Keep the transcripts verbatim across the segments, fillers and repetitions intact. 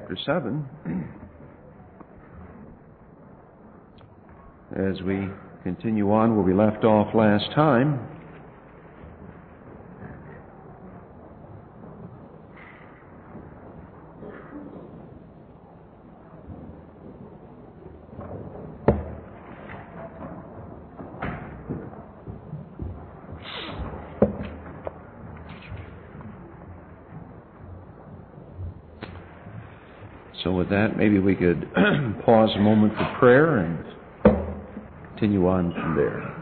chapter seven. As we continue on where we left off last time, so with that, maybe we could pause a moment for prayer and continue on from there.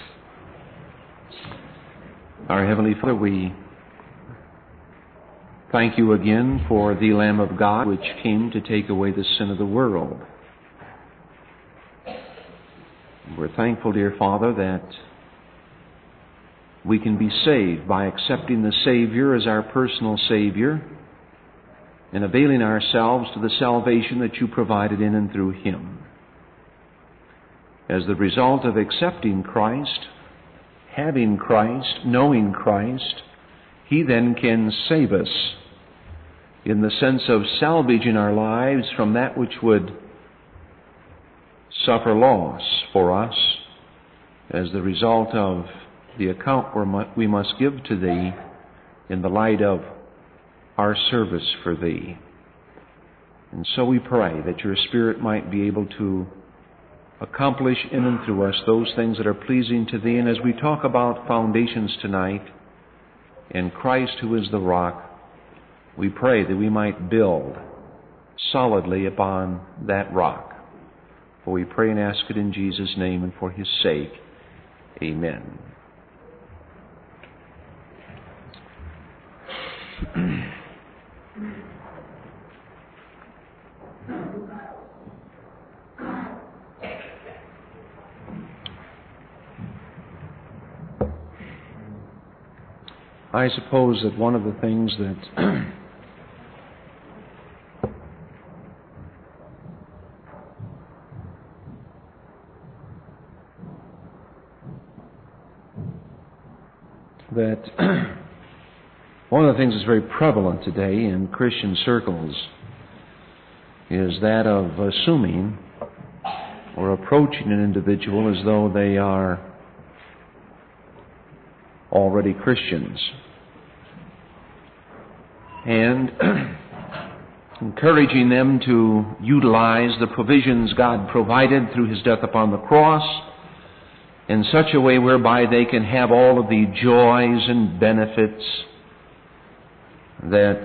Our Heavenly Father, we thank you again for the Lamb of God which came to take away the sin of the world. We're thankful, dear Father, that we can be saved by accepting the Savior as our personal Savior and availing ourselves to the salvation that you provided in and through Him. As the result of accepting Christ, having Christ, knowing Christ, He then can save us in the sense of salvaging our lives from that which would suffer loss for us as the result of the account we must give to Thee in the light of our service for Thee. And so we pray that your Spirit might be able to accomplish in and through us those things that are pleasing to Thee. And as we talk about foundations tonight, and Christ who is the rock, we pray that we might build solidly upon that rock. For we pray and ask it in Jesus' name and for His sake. Amen. I suppose that one of the things that that one of the things that's very prevalent today in Christian circles is that of assuming or approaching an individual as though they are already Christians, and encouraging them to utilize the provisions God provided through His death upon the cross in such a way whereby they can have all of the joys and benefits that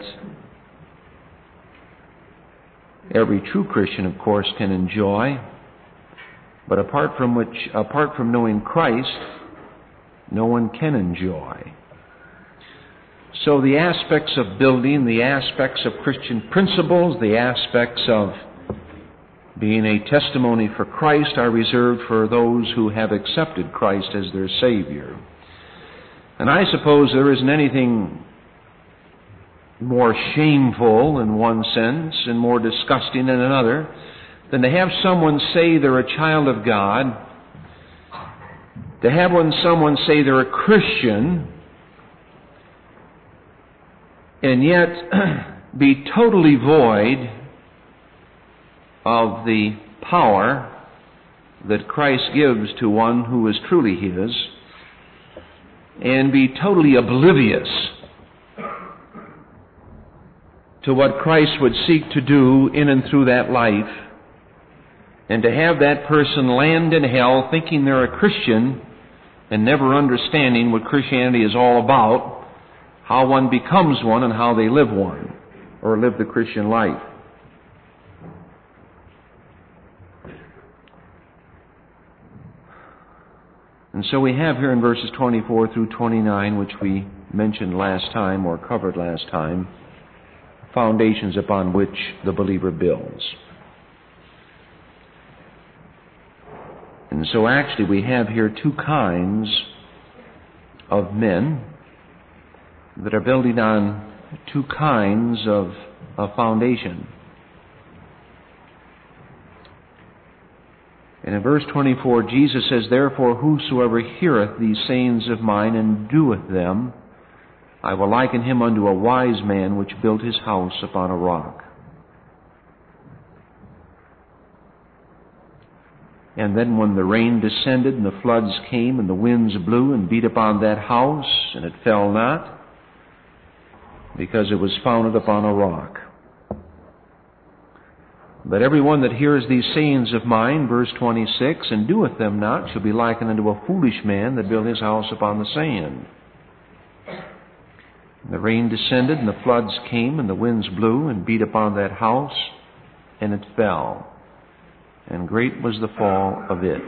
every true Christian, of course, can enjoy. But apart from which, apart from knowing Christ, no one can enjoy. So the aspects of building, the aspects of Christian principles, the aspects of being a testimony for Christ are reserved for those who have accepted Christ as their Savior. And I suppose there isn't anything more shameful in one sense and more disgusting in another than to have someone say they're a child of God, to have when someone say they're a Christian, and yet be totally void of the power that Christ gives to one who is truly His, and be totally oblivious to what Christ would seek to do in and through that life, and to have that person land in hell thinking they're a Christian and never understanding what Christianity is all about, how one becomes one and how they live one, or live the Christian life. And so we have here in verses twenty-four through twenty-nine, which we mentioned last time or covered last time, foundations upon which the believer builds. And so actually we have here two kinds of men that are building on two kinds of, of foundation. And in verse twenty-four, Jesus says, "Therefore whosoever heareth these sayings of mine and doeth them, I will liken him unto a wise man which built his house upon a rock. And then when the rain descended and the floods came and the winds blew and beat upon that house, and it fell not, because it was founded upon a rock. But everyone that hears these sayings of mine, verse twenty-six, and doeth them not, shall be likened unto a foolish man that built his house upon the sand. And the rain descended, and the floods came, and the winds blew, and beat upon that house, and it fell. And great was the fall of it.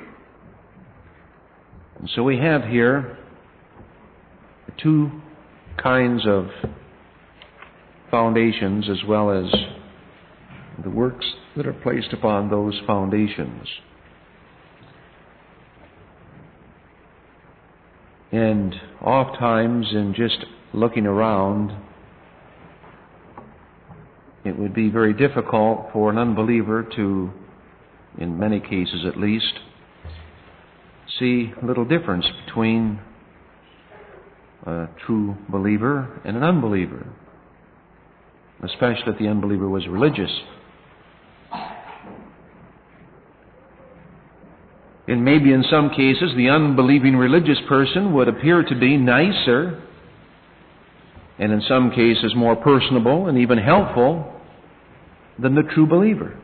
And so we have here two kinds of foundations, as well as the works that are placed upon those foundations. And oftentimes, in just looking around, it would be very difficult for an unbeliever to, in many cases at least, see little difference between a true believer and an unbeliever, especially if the unbeliever was religious. And maybe in some cases the unbelieving religious person would appear to be nicer, and in some cases more personable and even helpful than the true believer.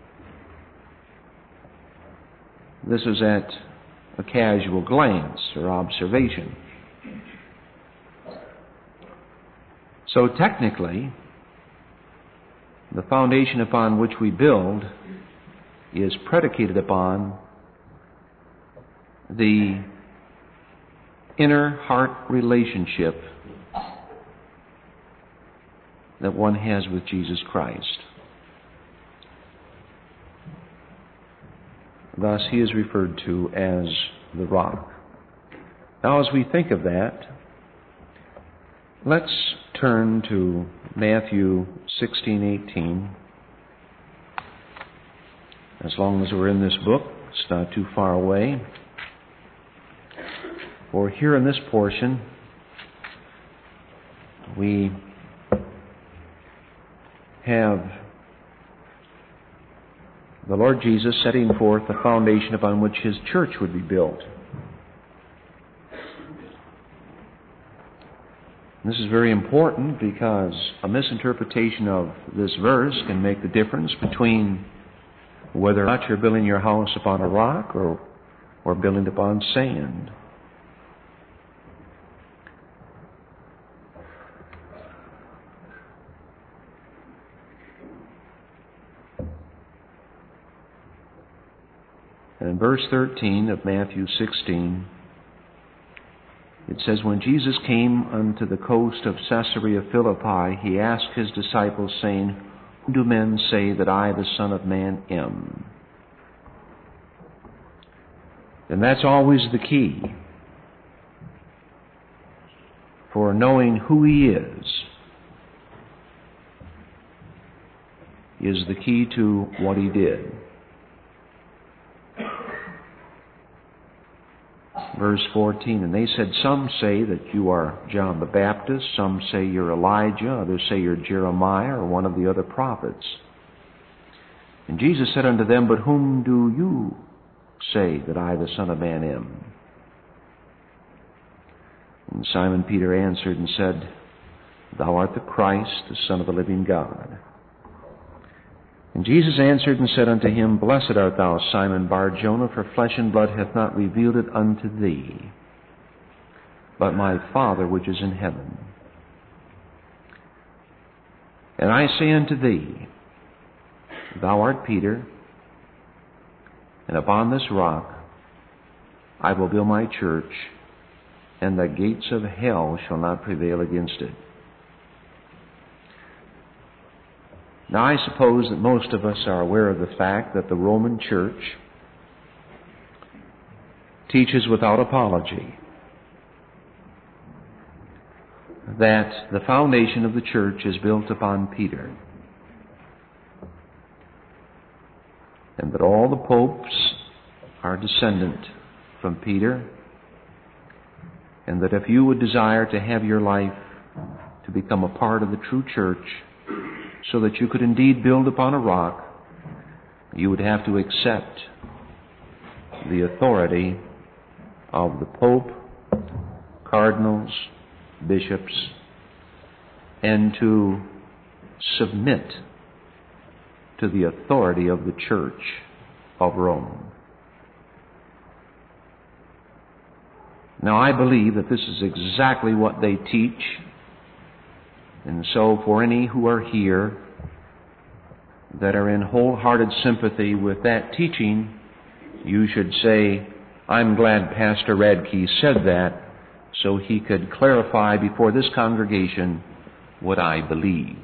This is at a casual glance or observation. So technically, the foundation upon which we build is predicated upon the inner heart relationship that one has with Jesus Christ. Thus, he is referred to as the rock. Now, as we think of that, let's turn to Matthew sixteen eighteen. As long as we're in this book, it's not too far away. For here in this portion, we have the Lord Jesus setting forth the foundation upon which His church would be built. This is very important because a misinterpretation of this verse can make the difference between whether or not you're building your house upon a rock or, or building upon sand. And in verse thirteen of Matthew sixteen, it says, When Jesus came unto the coast of Caesarea Philippi, he asked his disciples, saying, Whom do men say that I, the Son of Man, am? And that's always the key for knowing who He is, is the key to what He did. Verse fourteen, And they said, Some say that you are John the Baptist, some say you're Elijah, others say you're Jeremiah or one of the other prophets. And Jesus said unto them, But whom do you say that I, the Son of Man, am? And Simon Peter answered and said, Thou art the Christ, the Son of the living God. And Jesus answered and said unto him, Blessed art thou, Simon Bar-Jonah, for flesh and blood hath not revealed it unto thee, but my Father which is in heaven. And I say unto thee, Thou art Peter, and upon this rock I will build my church, and the gates of hell shall not prevail against it. Now, I suppose that most of us are aware of the fact that the Roman Church teaches without apology that the foundation of the church is built upon Peter, and that all the popes are descendant from Peter, and that if you would desire to have your life to become a part of the true church, so that you could indeed build upon a rock, you would have to accept the authority of the Pope, cardinals, bishops, and to submit to the authority of the Church of Rome. Now, I believe that this is exactly what they teach, and so for any who are here that are in wholehearted sympathy with that teaching, you should say, I'm glad Pastor Radke said that so he could clarify before this congregation what I believe.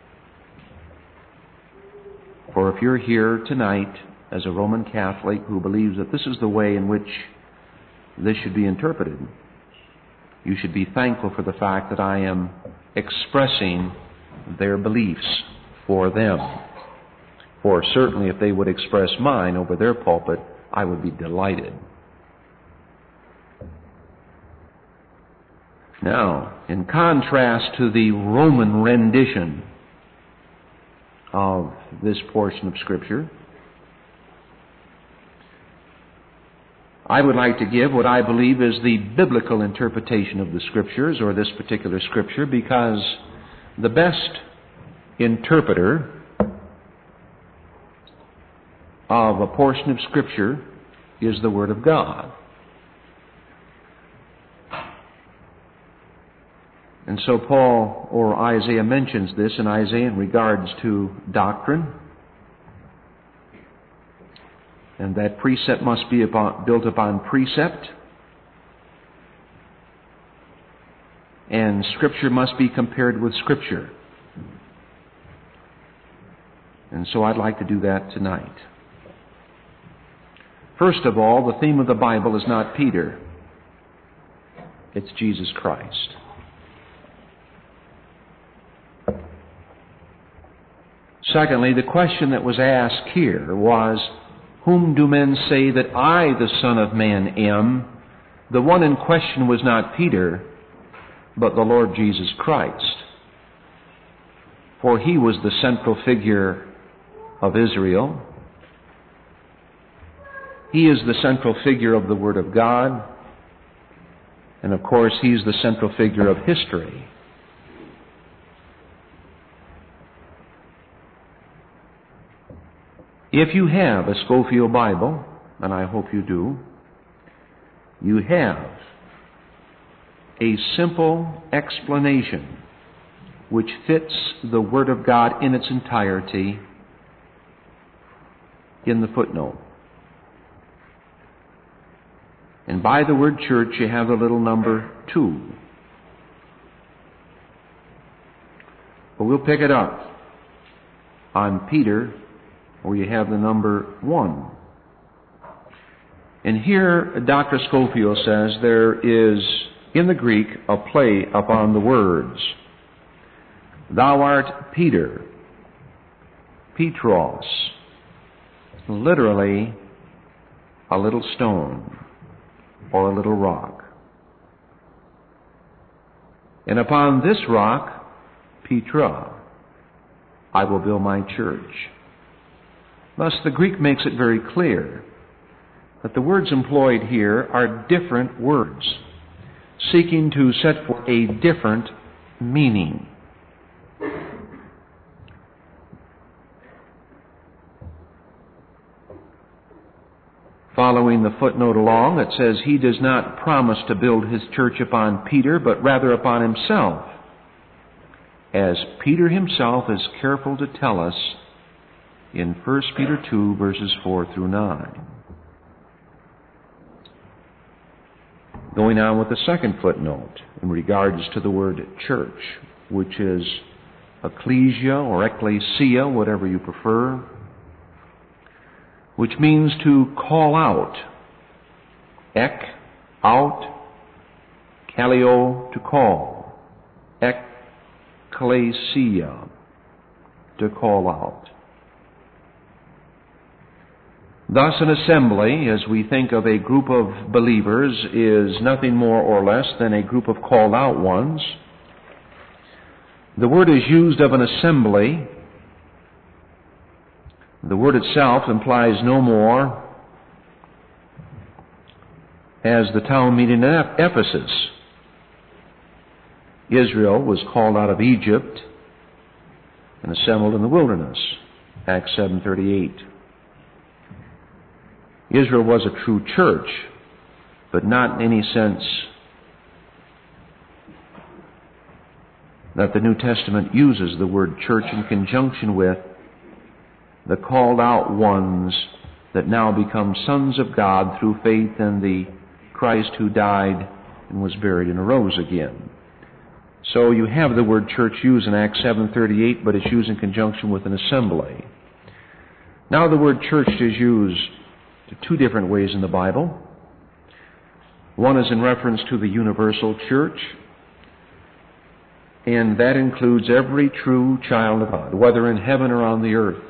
For if you're here tonight as a Roman Catholic who believes that this is the way in which this should be interpreted, you should be thankful for the fact that I am expressing their beliefs for them. For certainly if they would express mine over their pulpit, I would be delighted. Now, in contrast to the Roman rendition of this portion of Scripture, I would like to give what I believe is the biblical interpretation of the Scriptures, or this particular Scripture, because the best interpreter of a portion of Scripture is the Word of God. And so Paul, or Isaiah, mentions this in Isaiah in regards to doctrine, and that precept must be upon, built upon precept, and Scripture must be compared with Scripture. And so I'd like to do that tonight. First of all, the theme of the Bible is not Peter. It's Jesus Christ. Secondly, the question that was asked here was, whom do men say that I, the Son of Man, am? The one in question was not Peter, but the Lord Jesus Christ. For he was the central figure of Israel. He is the central figure of the Word of God. And of course, he's the central figure of history. If you have a Scofield Bible, and I hope you do, you have a simple explanation which fits the Word of God in its entirety in the footnote. And by the word church, you have the little number two. But we'll pick it up on Peter, where you have the number one. And here, Doctor Scofield says there is, in the Greek, a play upon the words. Thou art Peter, Petros, literally a little stone or a little rock. And upon this rock, Petra, I will build my church. Thus, the Greek makes it very clear that the words employed here are different words, seeking to set forth a different meaning. Following the footnote along, it says, he does not promise to build his church upon Peter, but rather upon himself, as Peter himself is careful to tell us in First Peter two, verses four through nine. Going on with the second footnote in regards to the word church, which is ecclesia or ecclesia, whatever you prefer, which means to call out. Ek, out, kaleo, to call. Ecclesia, to call out. Thus, an assembly, as we think of a group of believers, is nothing more or less than a group of called out ones. The word is used of an assembly. The word itself implies no more as the town meeting in Ephesus. Israel was called out of Egypt and assembled in the wilderness. Acts seven thirty-eight. Israel was a true church, but not in any sense that the New Testament uses the word church in conjunction with the called out ones that now become sons of God through faith in the Christ who died and was buried and arose again. So you have the word church used in Acts seven thirty-eight, but it's used in conjunction with an assembly. Now the word church is used two different ways in the Bible. One is in reference to the universal church, and that includes every true child of God, whether in heaven or on the earth.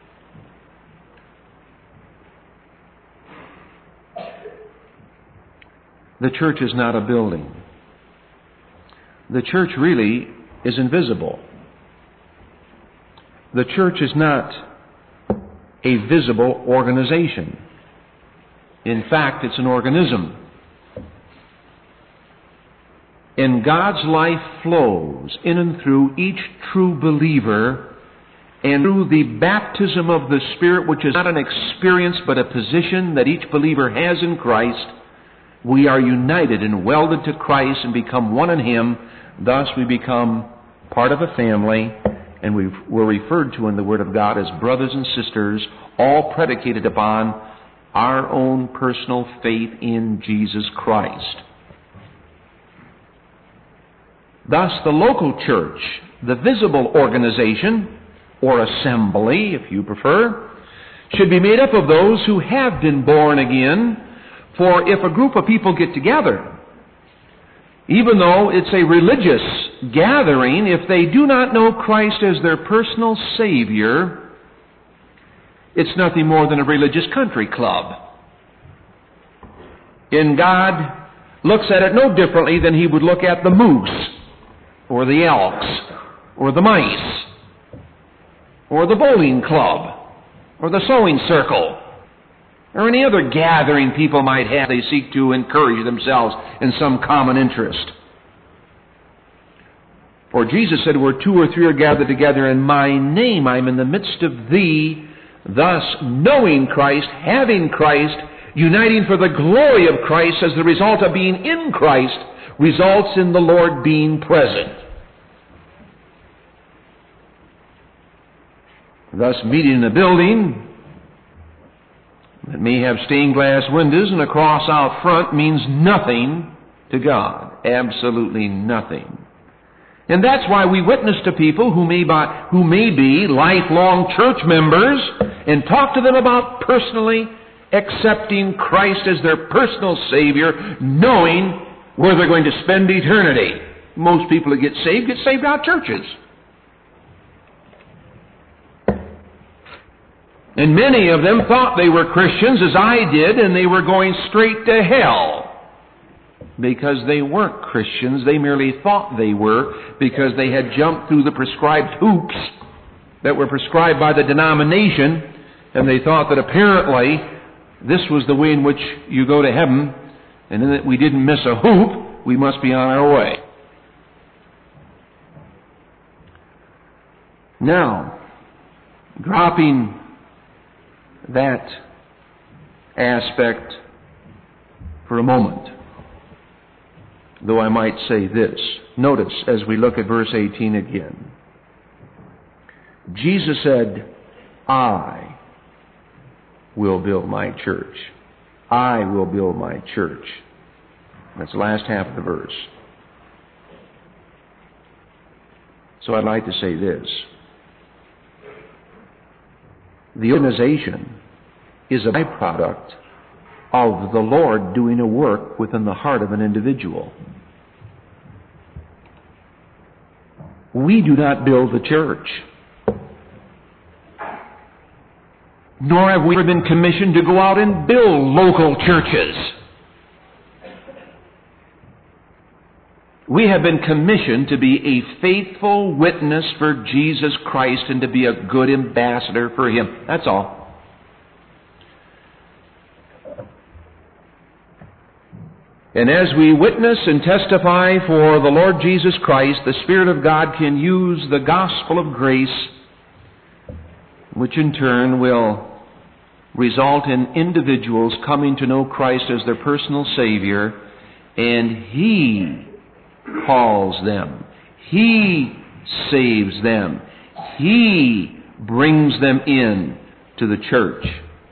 The church is not a building. The church really is invisible. The church is not a visible organization. In fact, it's an organism. And God's life flows in and through each true believer, and through the baptism of the Spirit, which is not an experience but a position that each believer has in Christ, we are united and welded to Christ and become one in Him. Thus we become part of a family, and we we're referred to in the Word of God as brothers and sisters, all predicated upon our own personal faith in Jesus Christ. Thus, the local church, the visible organization, or assembly, if you prefer, should be made up of those who have been born again. For if a group of people get together, even though it's a religious gathering, if they do not know Christ as their personal Savior, it's nothing more than a religious country club. And God looks at it no differently than He would look at the moose, or the elks, or the mice, or the bowling club, or the sewing circle, or any other gathering people might have. They seek to encourage themselves in some common interest. For Jesus said, where two or three are gathered together in my name, I'm in the midst of thee. Thus, knowing Christ, having Christ, uniting for the glory of Christ as the result of being in Christ, results in the Lord being present. Thus, meeting in a building that may have stained glass windows and a cross out front means nothing to God. Absolutely nothing. And that's why we witness to people who may, by, who may be lifelong church members and talk to them about personally accepting Christ as their personal Savior, knowing where they're going to spend eternity. Most people that get saved get saved out of churches. And many of them thought they were Christians, as I did, and they were going straight to hell. Because they weren't Christians, they merely thought they were, because they had jumped through the prescribed hoops that were prescribed by the denomination, and they thought that apparently this was the way in which you go to heaven, and in that we didn't miss a hoop, we must be on our way. Now, dropping that aspect for a moment, though I might say this. Notice as we look at verse eighteen again. Jesus said, I will build my church. I will build my church. That's the last half of the verse. So I'd like to say this. The organization is a byproduct of the Lord doing a work within the heart of an individual. We do not build the church. Nor have we ever been commissioned to go out and build local churches. We have been commissioned to be a faithful witness for Jesus Christ and to be a good ambassador for Him. That's all. And as we witness and testify for the Lord Jesus Christ, the Spirit of God can use the gospel of grace, which in turn will result in individuals coming to know Christ as their personal Savior, and He calls them. He saves them. He brings them in to the church,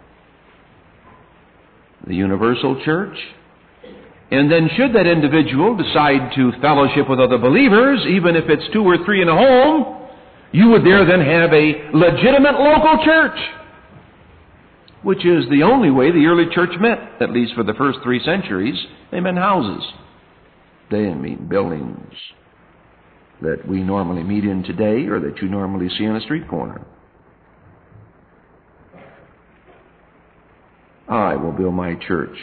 the universal church. And then should that individual decide to fellowship with other believers, even if it's two or three in a home, you would there then have a legitimate local church, which is the only way the early church met, at least for the first three centuries. They meant houses. They didn't mean buildings that we normally meet in today or that you normally see on a street corner. I will build my church.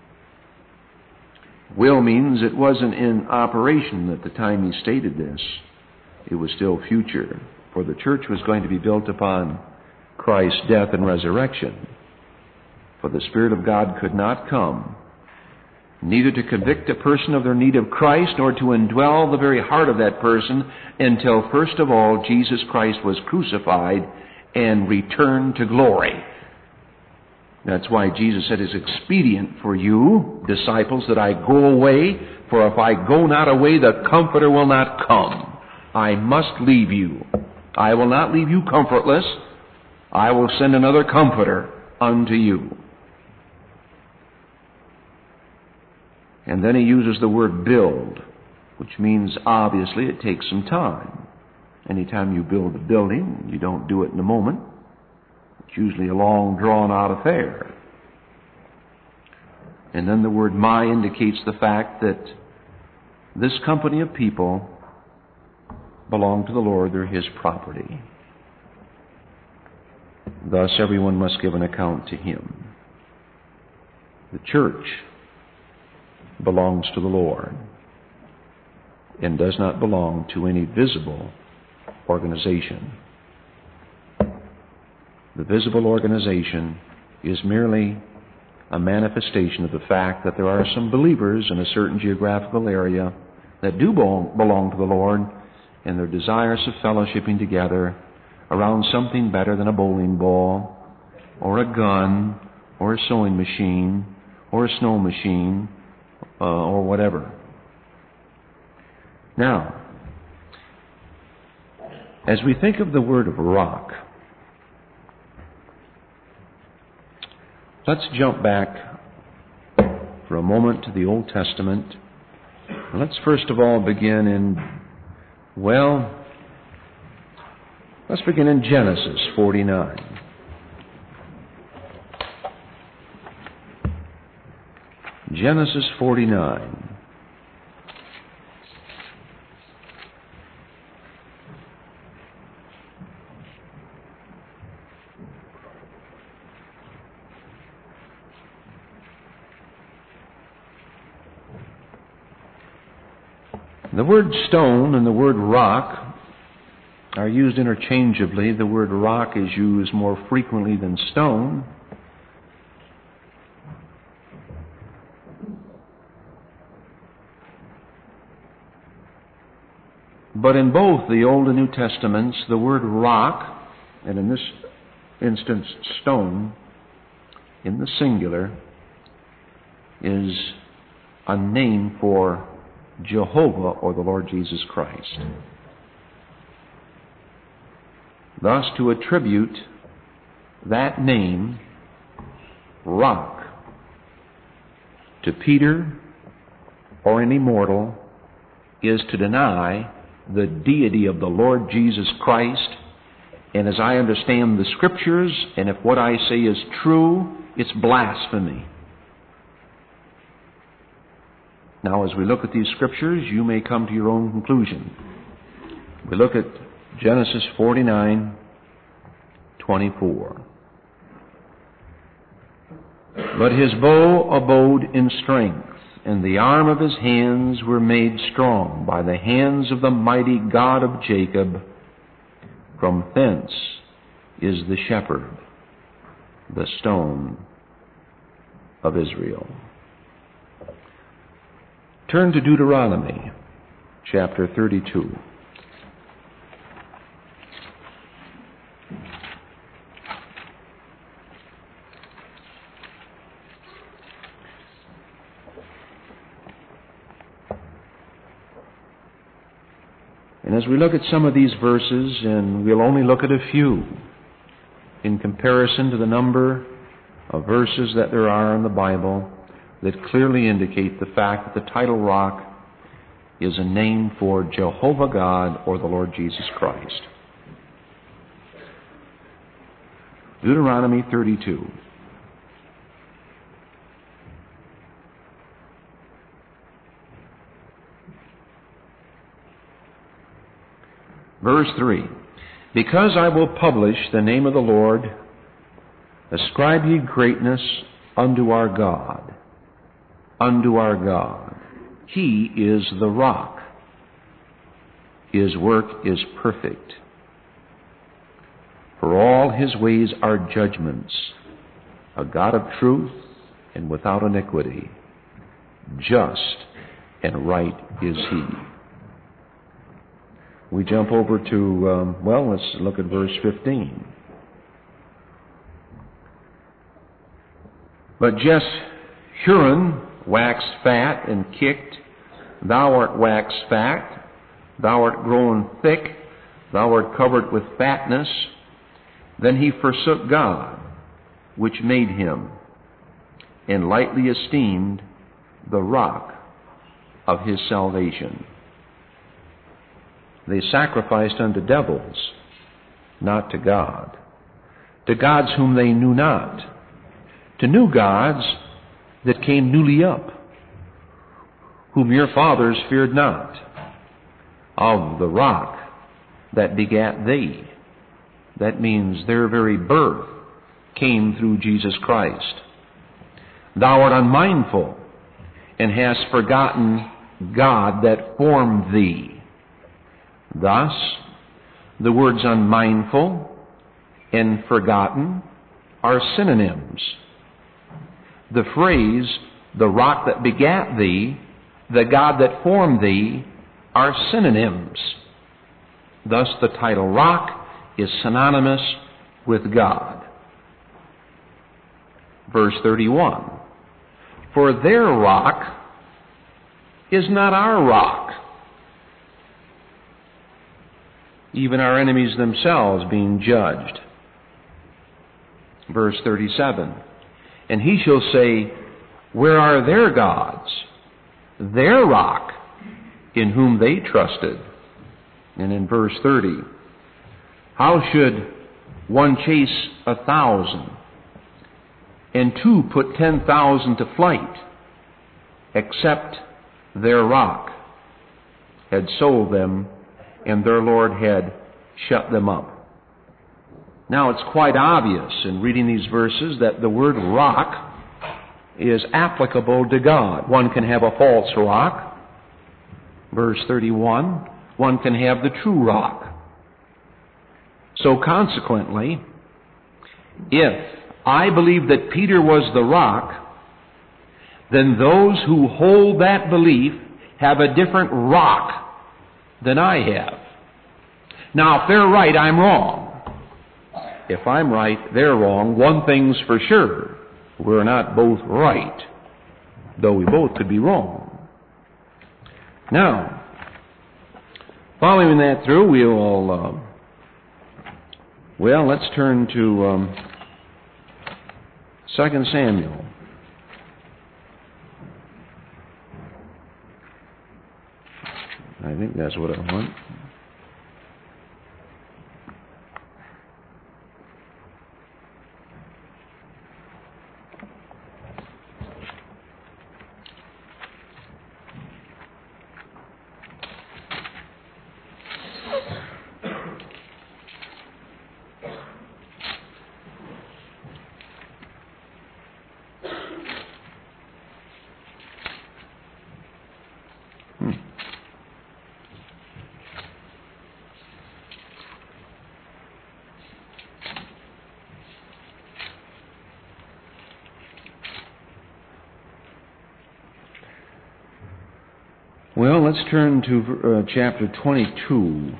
Will means it wasn't in operation at the time he stated this. It was still future, for the church was going to be built upon Christ's death and resurrection. For the Spirit of God could not come, neither to convict a person of their need of Christ, nor to indwell the very heart of that person, until first of all Jesus Christ was crucified and returned to glory. That's why Jesus said, "It's expedient for you, disciples, that I go away, for if I go not away, the Comforter will not come. I must leave you. I will not leave you comfortless. I will send another Comforter unto you." And then he uses the word build, which means obviously it takes some time. Anytime you build a building, you don't do it in a moment. It's usually a long, drawn-out affair. And then the word "my" indicates the fact that this company of people belong to the Lord. They're His property. Thus, everyone must give an account to Him. The church belongs to the Lord and does not belong to any visible organization. The visible organization is merely a manifestation of the fact that there are some believers in a certain geographical area that do belong to the Lord, and they're desirous of fellowshipping together around something better than a bowling ball, or a gun, or a sewing machine, or a snow machine, uh, or whatever. Now, as we think of the word of rock, let's jump back for a moment to the Old Testament. Let's first of all begin in, well, let's begin in Genesis forty-nine. Genesis forty-nine. The word stone and the word rock are used interchangeably. The word rock is used more frequently than stone. But in both the Old and New Testaments, the word rock, and in this instance stone, in the singular, is a name for Jehovah or the Lord Jesus Christ. Thus, to attribute that name, rock, to Peter or any mortal is to deny the deity of the Lord Jesus Christ. And as I understand the Scriptures, and if what I say is true, it's blasphemy. Now, as we look at these Scriptures, you may come to your own conclusion. We look at Genesis forty-nine, twenty-four. But his bow abode in strength, and the arm of his hands were made strong by the hands of the mighty God of Jacob. From thence is the shepherd, the stone of Israel. Turn to Deuteronomy chapter thirty-two. And as we look at some of these verses, and we'll only look at a few in comparison to the number of verses that there are in the Bible that clearly indicate the fact that the title rock is a name for Jehovah God or the Lord Jesus Christ. Deuteronomy thirty-two. Verse three. Because I will publish the name of the Lord, ascribe ye greatness unto our God. Unto our God. He is the rock. His work is perfect. For all his ways are judgments. A God of truth and without iniquity. Just and right is he. We jump over to, um, well, let's look at verse fifteen. But Jeshurun waxed fat and kicked, thou art waxed fat, thou art grown thick, thou art covered with fatness. Then he forsook God, which made him, and lightly esteemed the rock of his salvation. They sacrificed unto devils, not to God, to gods whom they knew not, to new gods that came newly up, whom your fathers feared not, of the rock that begat thee. That means their very birth came through Jesus Christ. Thou art unmindful, and hast forgotten God that formed thee. Thus, the words unmindful and forgotten are synonyms. The phrase, the rock that begat thee, the God that formed thee, are synonyms. Thus, the title rock is synonymous with God. Verse thirty-one. For their rock is not our rock, even our enemies themselves being judged. Verse thirty-seven. And he shall say, where are their gods, their rock, in whom they trusted? And in verse thirty, how should one chase a thousand, and two put ten thousand to flight, except their rock had sold them, and their Lord had shut them up? Now, it's quite obvious in reading these verses that the word rock is applicable to God. One can have a false rock. Verse thirty-one, one can have the true rock. So consequently, if I believe that Peter was the rock, then those who hold that belief have a different rock than I have. Now, if they're right, I'm wrong. If I'm right, they're wrong. One thing's for sure. We're not both right, though we both could be wrong. Now, following that through, we'll, uh, well, let's turn to um, Second Samuel. I think that's what I want. Well, let's turn to uh, chapter twenty-two.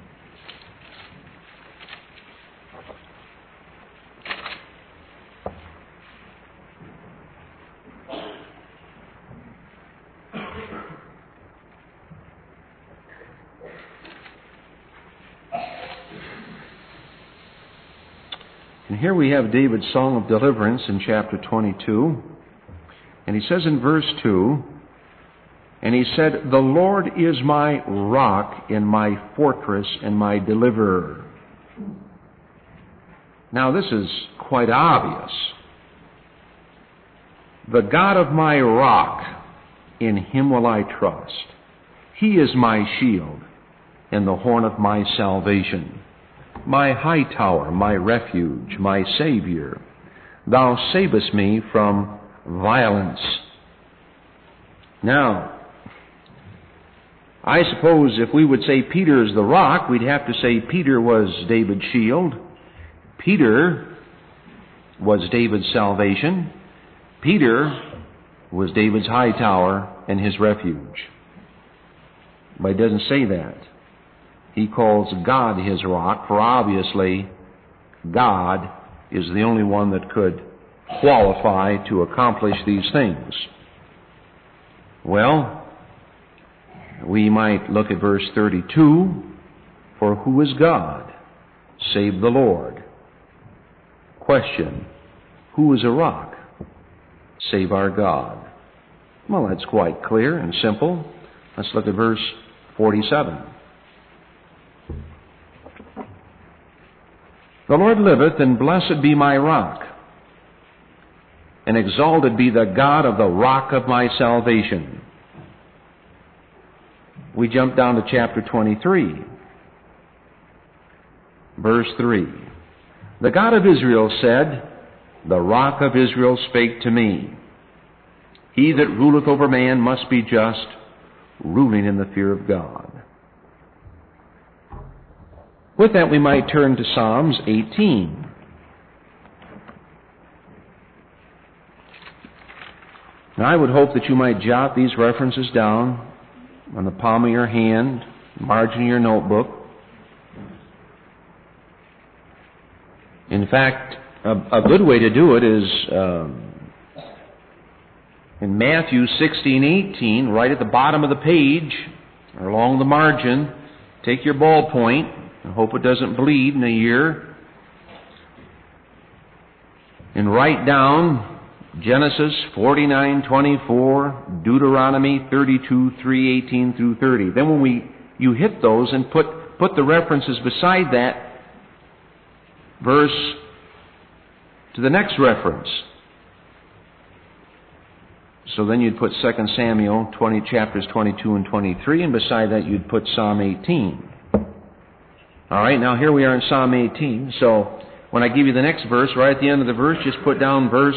And here we have David's song of deliverance in chapter twenty-two. And he says in verse two, and he said, "The Lord is my rock and my fortress and my deliverer." Now this is quite obvious. The God of my rock, in him will I trust. He is my shield and the horn of my salvation, my high tower, my refuge, my Savior. Thou savest me from violence. Now, I suppose if we would say Peter is the rock, we'd have to say Peter was David's shield. Peter was David's salvation. Peter was David's high tower and his refuge. But he doesn't say that. He calls God his rock, for obviously God is the only one that could qualify to accomplish these things. Well, we might look at verse thirty-two. For who is God save the Lord? Question: who is a rock save our God? Well, that's quite clear and simple. Let's look at verse forty-seven. The Lord liveth, and blessed be my rock, and exalted be the God of the rock of my salvation. We jump down to chapter twenty-three, verse three. The God of Israel said, the rock of Israel spake to me. He that ruleth over man must be just, ruling in the fear of God. With that, we might turn to Psalms eighteen. Now, I would hope that you might jot these references down on the palm of your hand, margin of your notebook. In fact, a, a good way to do it is um, in Matthew sixteen eighteen, right at the bottom of the page, or along the margin. Take your ballpoint, and hope it doesn't bleed in a year, and write down Genesis forty-nine twenty-four, Deuteronomy thirty-two three eighteen through thirty. Then when we you hit those and put put the references beside that verse to the next reference. So then you'd put Second Samuel twenty chapters twenty-two and twenty-three, and beside that you'd put Psalm eighteen. All right, now here we are in Psalm eighteen. So when I give you the next verse, right at the end of the verse, just put down verse,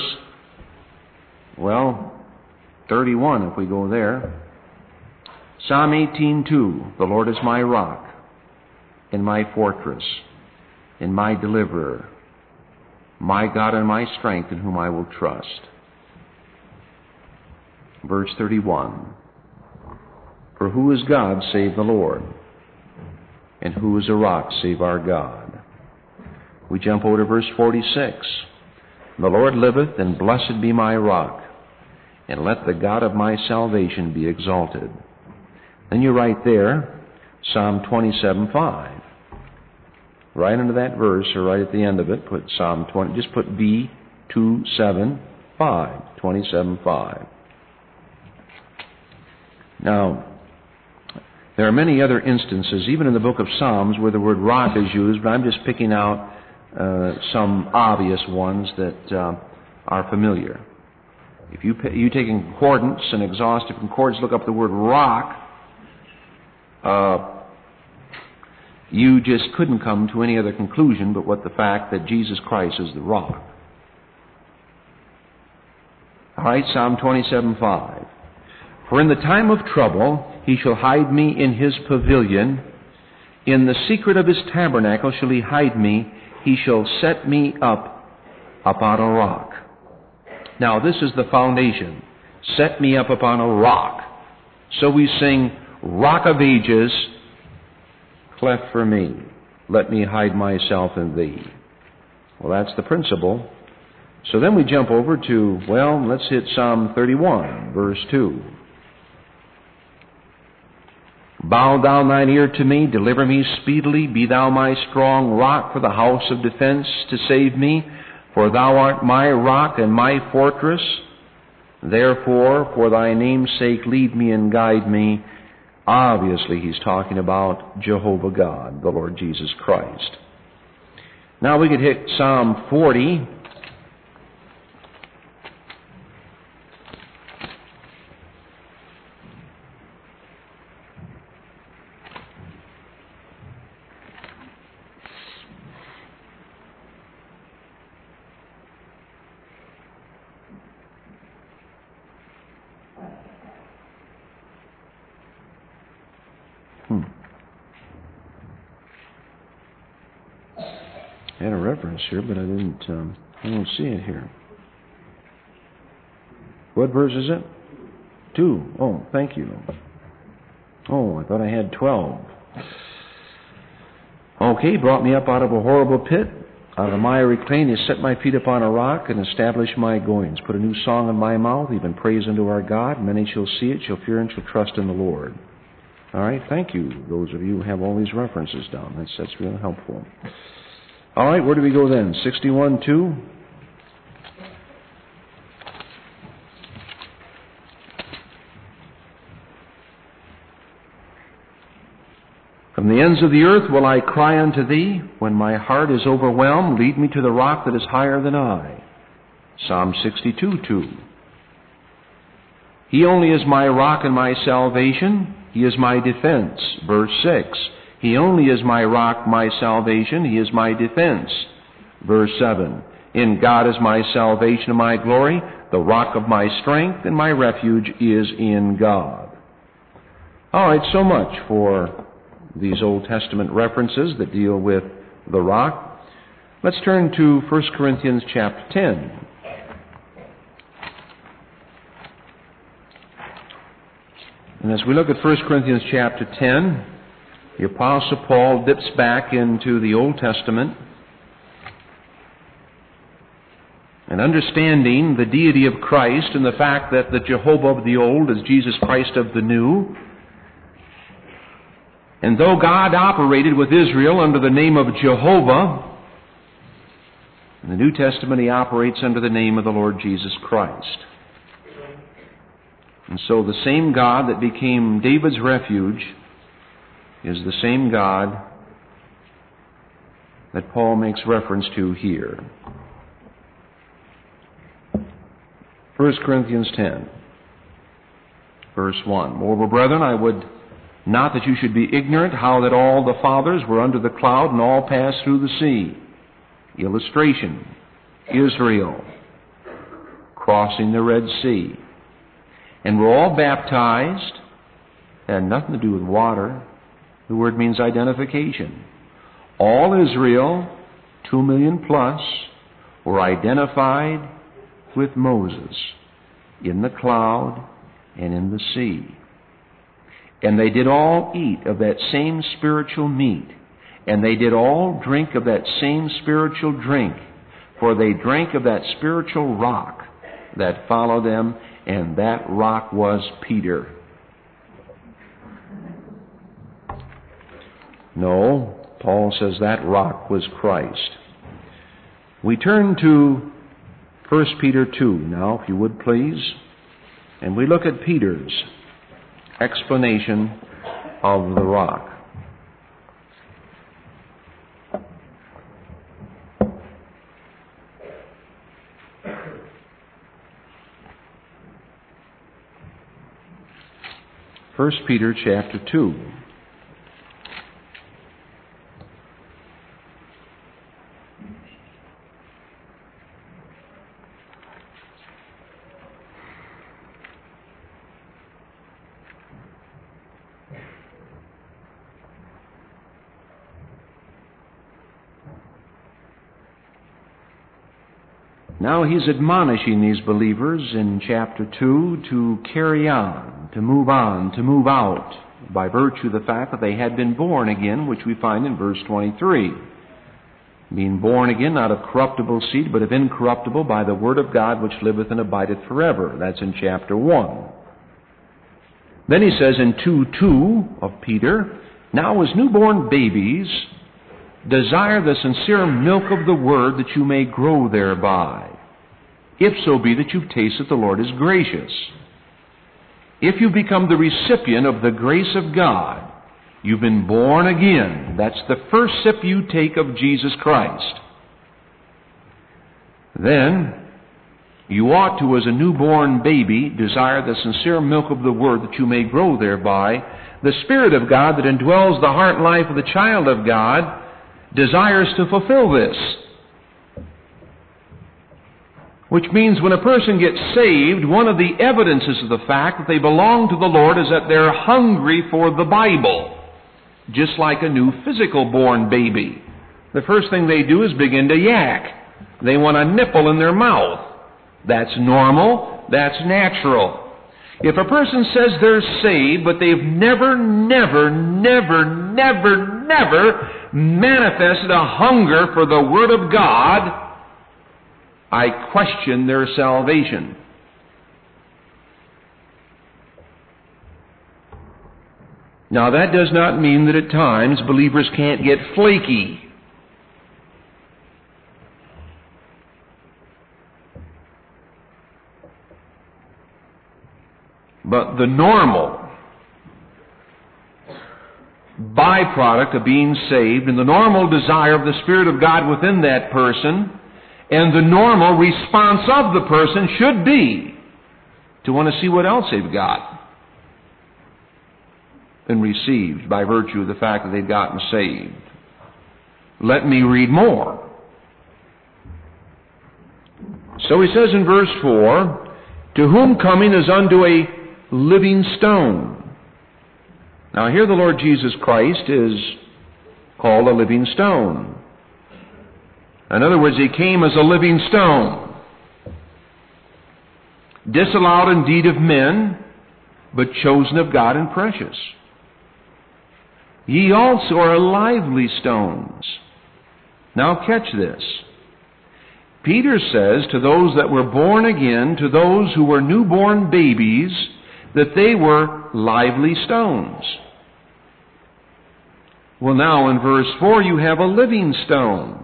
well, thirty-one if we go there. Psalm eighteen two, the Lord is my rock and my fortress and my deliverer, my God and my strength in whom I will trust. Verse thirty-one, for who is God save the Lord? And who is a rock save our God? We jump over to verse forty-six. The Lord liveth, and blessed be my rock, and let the God of my salvation be exalted. Then you write there, Psalm twenty-seven five. Right under that verse, or right at the end of it, put Psalm twenty, just put B two seven five, twenty-seven five. Now, there are many other instances, even in the book of Psalms, where the word rock is used, but I'm just picking out uh, some obvious ones that uh, are familiar. If you you take in concordance, an exhaustive concordance, look up the word rock, uh, you just couldn't come to any other conclusion but what the fact that Jesus Christ is the rock. All right, Psalm twenty-seven five. For in the time of trouble he shall hide me in his pavilion. In the secret of his tabernacle shall he hide me. He shall set me up upon a rock. Now this is the foundation. Set me up upon a rock. So we sing, Rock of Ages, cleft for me. Let me hide myself in Thee. Well, that's the principle. So then we jump over to, well, let's hit Psalm thirty-one, verse two. Bow down thine ear to me, deliver me speedily, be thou my strong rock for the house of defense to save me, for thou art my rock and my fortress. Therefore, for thy name's sake, lead me and guide me. Obviously, he's talking about Jehovah God, the Lord Jesus Christ. Now we could hit Psalm forty. Hmm. I had a reference here, but I didn't, um, I don't see it here. What verse is it? Two. Oh, thank you. Oh, I thought I had twelve. Okay, brought me up out of a horrible pit. Out of the miry clay, has set my feet upon a rock and established my goings. Put a new song in my mouth, even praise unto our God. Many shall see it, shall fear, and shall trust in the Lord. All right, thank you, those of you who have all these references down. That's, that's really helpful. All right, where do we go then? sixty-one two? From the ends of the earth will I cry unto Thee. When my heart is overwhelmed, lead me to the rock that is higher than I. Psalm sixty-two two. He only is my rock and my salvation. He is my defense. Verse six. He only is my rock, my salvation. He is my defense. Verse seven. In God is my salvation and my glory. The rock of my strength and my refuge is in God. All right, so much for these Old Testament references that deal with the rock. Let's turn to First Corinthians chapter ten. And as we look at First Corinthians chapter ten, the Apostle Paul dips back into the Old Testament and understanding the deity of Christ and the fact that the Jehovah of the old is Jesus Christ of the new. And though God operated with Israel under the name of Jehovah, in the New Testament He operates under the name of the Lord Jesus Christ. And so the same God that became David's refuge is the same God that Paul makes reference to here. First Corinthians ten, verse one. Moreover, brethren, I would not that you should be ignorant how that all the fathers were under the cloud and all passed through the sea. Illustration, Israel crossing the Red Sea. And were all baptized. It had nothing to do with water. The word means identification. All Israel, two million plus, were identified with Moses in the cloud and in the sea. And they did all eat of that same spiritual meat, and they did all drink of that same spiritual drink, for they drank of that spiritual rock that followed them, and that rock was Peter. No, Paul says that rock was Christ. We turn to First Peter two now, if you would please, and we look at Peter's explanation of the rock. First Peter chapter two. Now he's admonishing these believers in chapter two to carry on, to move on, to move out, by virtue of the fact that they had been born again, which we find in verse twenty-three. Being born again, not of corruptible seed, but of incorruptible, by the word of God, which liveth and abideth forever. That's in chapter one. Then he says in two two of Peter, now as newborn babies, desire the sincere milk of the word, that you may grow thereby, if so be that you've tasted the Lord is gracious. If you become the recipient of the grace of God, you've been born again. That's the first sip you take of Jesus Christ. Then, you ought to, as a newborn baby, desire the sincere milk of the word, that you may grow thereby. The Spirit of God that indwells the heart and life of the child of God desires to fulfill this. Which means when a person gets saved, one of the evidences of the fact that they belong to the Lord is that they're hungry for the Bible. Just like a new physical born baby. The first thing they do is begin to yak. They want a nipple in their mouth. That's normal. That's natural. If a person says they're saved, but they've never, never, never, never, never manifested a hunger for the Word of God, I question their salvation. Now, that does not mean that at times believers can't get flaky. But the normal byproduct of being saved, and the normal desire of the Spirit of God within that person, and the normal response of the person should be to want to see what else they've got and received by virtue of the fact that they've gotten saved. Let me read more. So he says in verse four, to whom coming is unto a living stone. Now here the Lord Jesus Christ is called a living stone. In other words, he came as a living stone, disallowed indeed of men, but chosen of God and precious. Ye also are lively stones. Now catch this. Peter says to those that were born again, to those who were newborn babies, that they were lively stones. Well, now in verse four you have a living stone.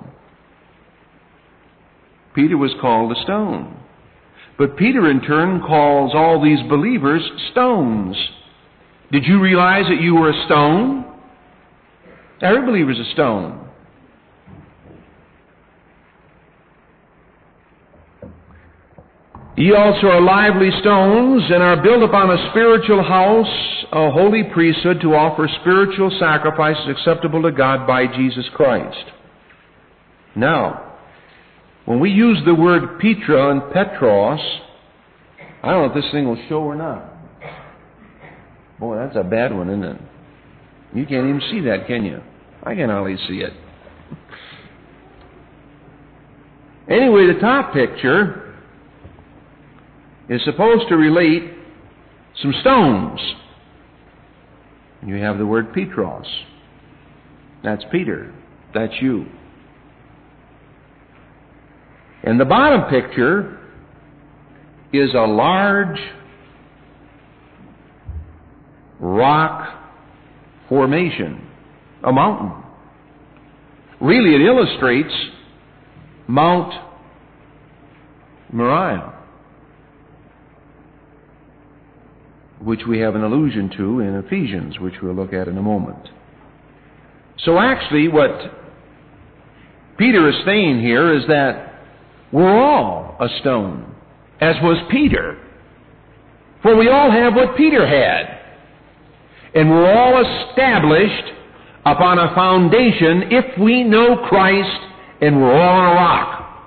Peter was called a stone. But Peter in turn calls all these believers stones. Did you realize that you were a stone? Every believer is a stone. Ye also are lively stones, and are built upon a spiritual house, a holy priesthood, to offer spiritual sacrifices acceptable to God by Jesus Christ. Now, when we use the word Petra and Petros, I don't know if this thing will show or not. Boy, that's a bad one, isn't it? You can't even see that, can you? I can hardly see it. Anyway, the top picture is supposed to relate some stones. You have the word Petros. That's Peter. That's you. And the bottom picture is a large rock formation, a mountain. Really, it illustrates Mount Moriah, which we have an allusion to in Ephesians, which we'll look at in a moment. So actually, what Peter is saying here is that we're all a stone, as was Peter. For we all have what Peter had. And we're all established upon a foundation if we know Christ, and we're all on a rock.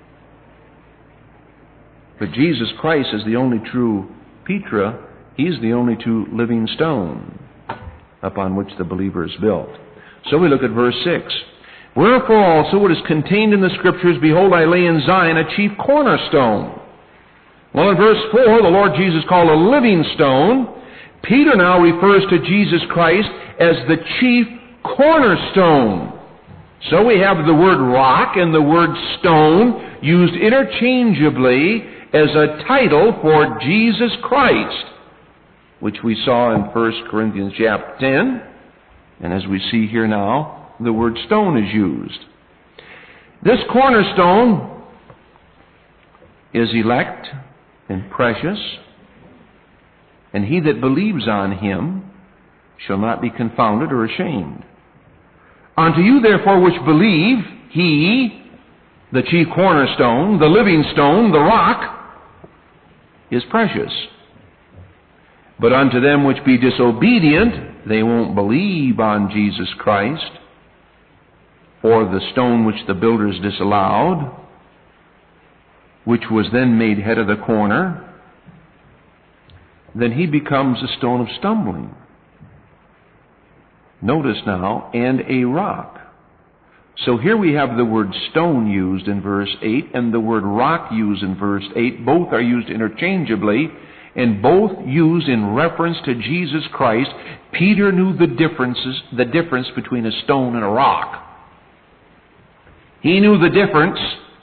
But Jesus Christ is the only true Petra. He's the only true living stone upon which the believer is built. So we look at verse six. Wherefore also what is contained in the Scriptures, behold, I lay in Zion a chief cornerstone. Well, in verse four, the Lord Jesus called a living stone, Peter now refers to Jesus Christ as the chief cornerstone. So we have the word rock and the word stone used interchangeably as a title for Jesus Christ, which we saw in First Corinthians chapter ten. And as we see here now, the word stone is used. This cornerstone is elect and precious, and he that believes on him shall not be confounded or ashamed. Unto you therefore which believe, he, the chief cornerstone, the living stone, the rock, is precious. But unto them which be disobedient, they won't believe on Jesus Christ, or the stone which the builders disallowed, which was then made head of the corner, then he becomes a stone of stumbling. Notice now, and a rock. So here we have the word stone used in verse eight and the word rock used in verse eight. Both are used interchangeably and both used in reference to Jesus Christ. Peter knew the differences, the difference between a stone and a rock. He knew the difference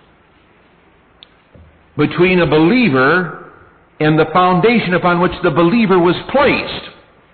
between a believer and the foundation upon which the believer was placed.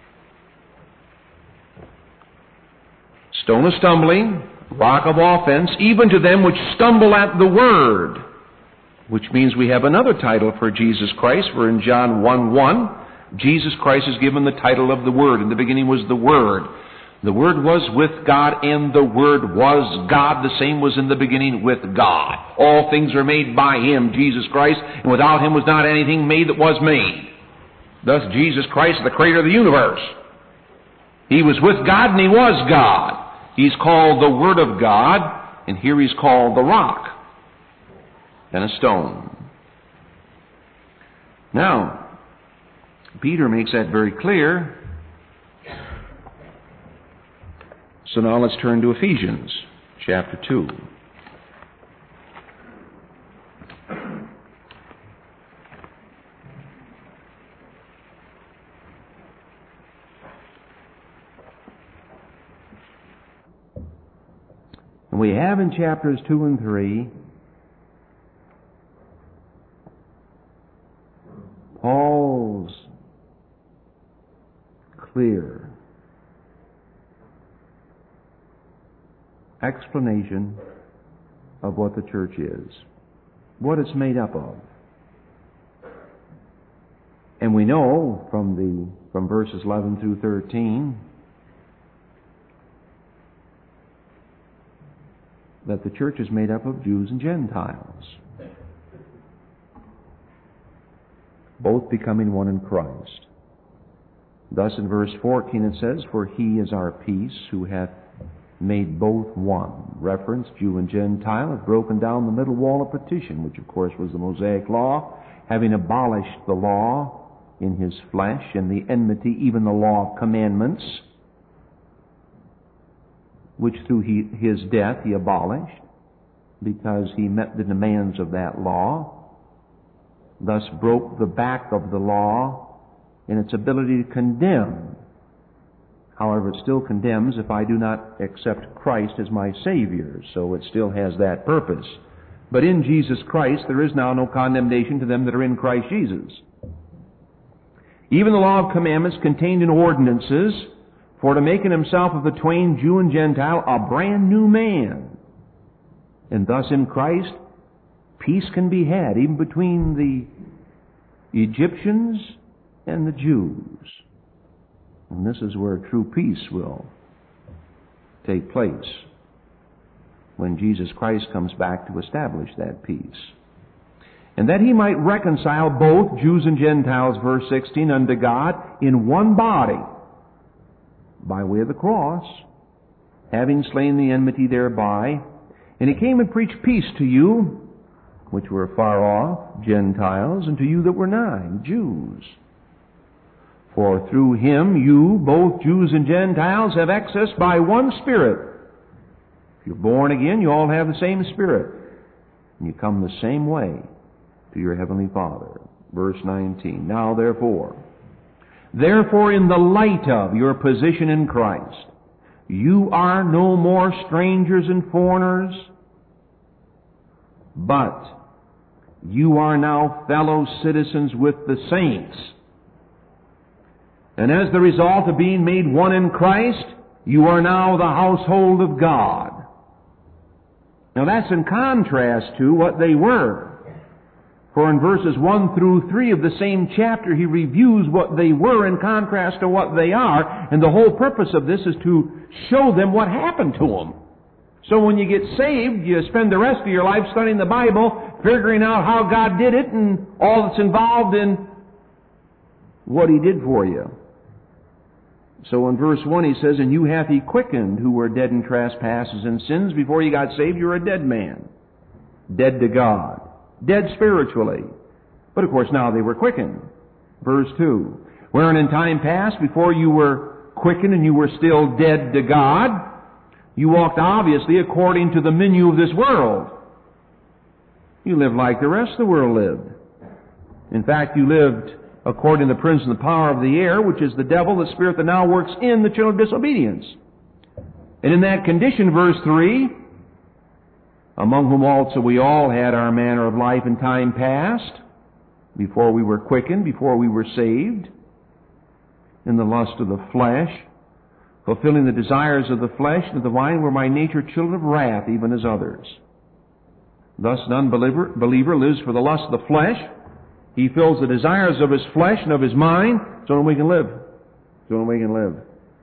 Stone of stumbling, rock of offense, even to them which stumble at the word. Which means we have another title for Jesus Christ. For in John one one, Jesus Christ is given the title of the Word. In the beginning was the Word. The Word was with God, and the Word was God. The same was in the beginning with God. All things are made by Him, Jesus Christ, and without Him was not anything made that was made. Thus Jesus Christ is the creator of the universe. He was with God and He was God. He's called the Word of God, and here He's called the rock and a stone. Now, Peter makes that very clear. So now let's turn to Ephesians chapter two. And we have in chapters two and three Paul's clear explanation of what the church is, what it's made up of. And we know from the from verses eleven through thirteen that the church is made up of Jews and Gentiles, both becoming one in Christ. Thus in verse fourteen it says, "For He is our peace, who hath made both one." Reference, Jew and Gentile, have broken down the middle wall of partition, which of course was the Mosaic law, having abolished the law in His flesh and the enmity, even the law of commandments, which through he, His death He abolished, because He met the demands of that law, thus broke the back of the law in its ability to condemn. However, it still condemns if I do not accept Christ as my Savior, so it still has that purpose. But in Jesus Christ there is now no condemnation to them that are in Christ Jesus. Even the law of commandments contained in ordinances, for to make in Himself of the twain, Jew and Gentile, a brand new man. And thus in Christ, peace can be had, even between the Egyptians and the Jews. And this is where true peace will take place, when Jesus Christ comes back to establish that peace. And that He might reconcile both Jews and Gentiles, verse sixteen, unto God in one body, by way of the cross, having slain the enmity thereby. And He came and preached peace to you, which were far off, Gentiles, and to you that were nigh, Jews. For through Him you, both Jews and Gentiles, have access by one Spirit. If you're born again, you all have the same Spirit, and you come the same way to your Heavenly Father. Verse nineteen, "Now therefore, Therefore, in the light of your position in Christ, you are no more strangers and foreigners, but you are now fellow citizens with the saints. And as the result of being made one in Christ, you are now the household of God. Now that's in contrast to what they were. For in verses one through three of the same chapter, he reviews what they were in contrast to what they are. And the whole purpose of this is to show them what happened to them. So when you get saved, you spend the rest of your life studying the Bible, figuring out how God did it and all that's involved in what He did for you. So in verse one he says, "And you hath He quickened who were dead in trespasses and sins." Before you got saved, you were a dead man. Dead to God. Dead spiritually. But of course now they were quickened. Verse two. "Wherein in time past, before you were quickened and you were still dead to God, you walked obviously according to the menu of this world." You lived like the rest of the world lived. In fact, you lived according to the prince and the power of the air, which is the devil, the spirit that now works in the children of disobedience. And in that condition, verse three, "Among whom also we all had our manner of life in time past, before we were quickened, before we were saved, in the lust of the flesh, fulfilling the desires of the flesh and of the mind, were by nature children of wrath, even as others. Thus an unbeliever believer lives for the lust of the flesh. He fills the desires of his flesh and of his mind, so that we can live. So that we can live.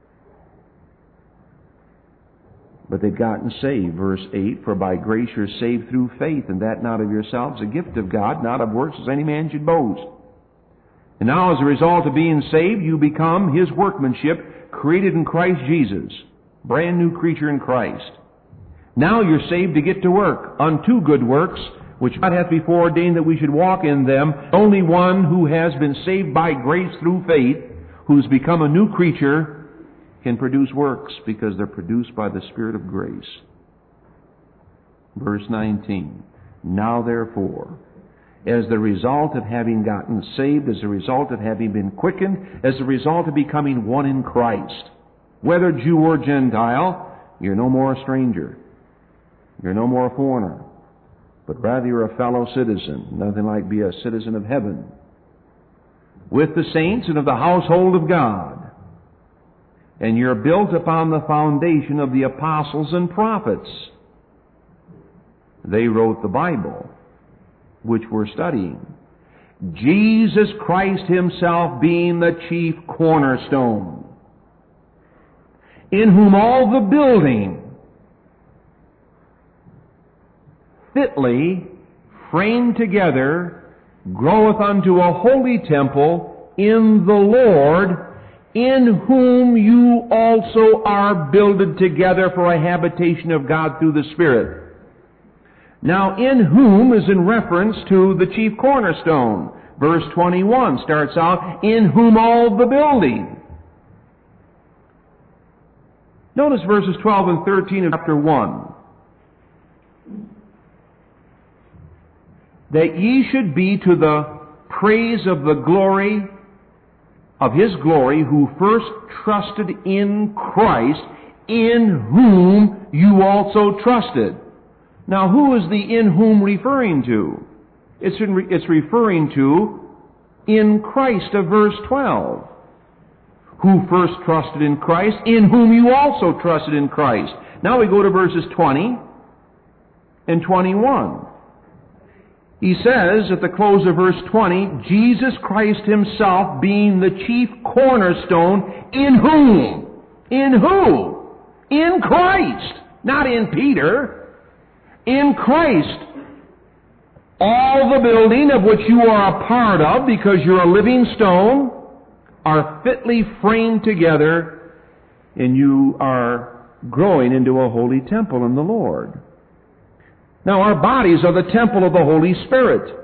But they've gotten saved, verse eight, "For by grace you're saved through faith, and that not of yourselves, a gift of God, not of works, as any man should boast. And now as a result of being saved, you become His workmanship, created in Christ Jesus." Brand new creature in Christ. "Now you're saved to get to work, unto good works, which God hath before ordained that we should walk in them." Only one who has been saved by grace through faith, who's become a new creature, can produce works, because they're produced by the Spirit of grace. Verse nineteen. "Now therefore, as the result of having gotten saved, as a result of having been quickened, as a result of becoming one in Christ, whether Jew or Gentile, you're no more a stranger. You're no more a foreigner. But rather you're a fellow citizen." Nothing like be a citizen of heaven. "With the saints and of the household of God. And you're built upon the foundation of the apostles and prophets." They wrote the Bible, which we're studying. "Jesus Christ Himself being the chief cornerstone, in whom all the building fitly framed together groweth unto a holy temple in the Lord, in whom you also are builded together for a habitation of God through the Spirit." Now, "in whom" is in reference to the chief cornerstone. Verse twenty-one starts out, "in whom all the building." Notice verses twelve and thirteen of chapter one. "That ye should be to the praise of the glory of His glory, who first trusted in Christ, in whom you also trusted." Now, who is the "in whom" referring to? It's, in, it's referring to in Christ of verse twelve. "Who first trusted in Christ, in whom you also trusted in Christ." Now we go to verses twenty and twenty-one. He says at the close of verse twenty, "Jesus Christ Himself being the chief cornerstone, in whom?" In who? In Christ. Not in Peter. In Christ. "All the building of which you are a part of, because you're a living stone, are fitly framed together, and you are growing into a holy temple in the Lord." Now, our bodies are the temple of the Holy Spirit.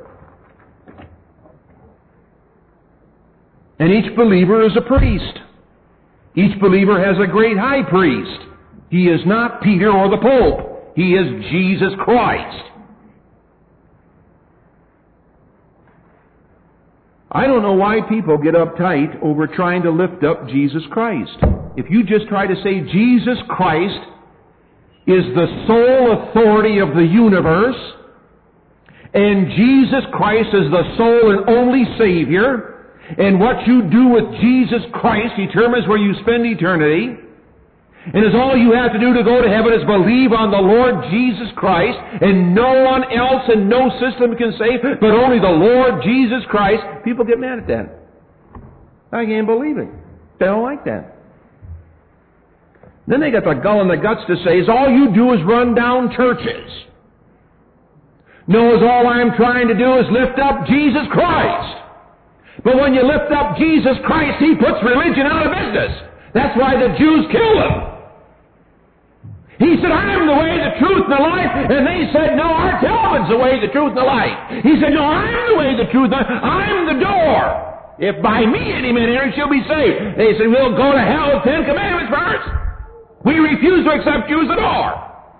And each believer is a priest. Each believer has a great high priest. He is not Peter or the Pope. He is Jesus Christ. I don't know why people get uptight over trying to lift up Jesus Christ. If you just try to say Jesus Christ is the sole authority of the universe, and Jesus Christ is the sole and only Savior, and what you do with Jesus Christ determines where you spend eternity, and is all you have to do to go to heaven is believe on the Lord Jesus Christ, and no one else and no system can save, but only the Lord Jesus Christ. People get mad at that. I can't believe it. They don't like that. Then they got the gull and the guts to say, is all you do is run down churches. No, is all I'm trying to do is lift up Jesus Christ. But when you lift up Jesus Christ, He puts religion out of business. That's why the Jews killed Him. He said, I am the way, the truth, and the life. And they said, no, our Talmud's the way, the truth, and the life. He said, no, I'm the way, the truth, and the life. I'm the door. If by me any man enter, she'll be saved. They said, we'll go to hell with Ten Commandments first. We refuse to accept you as the door.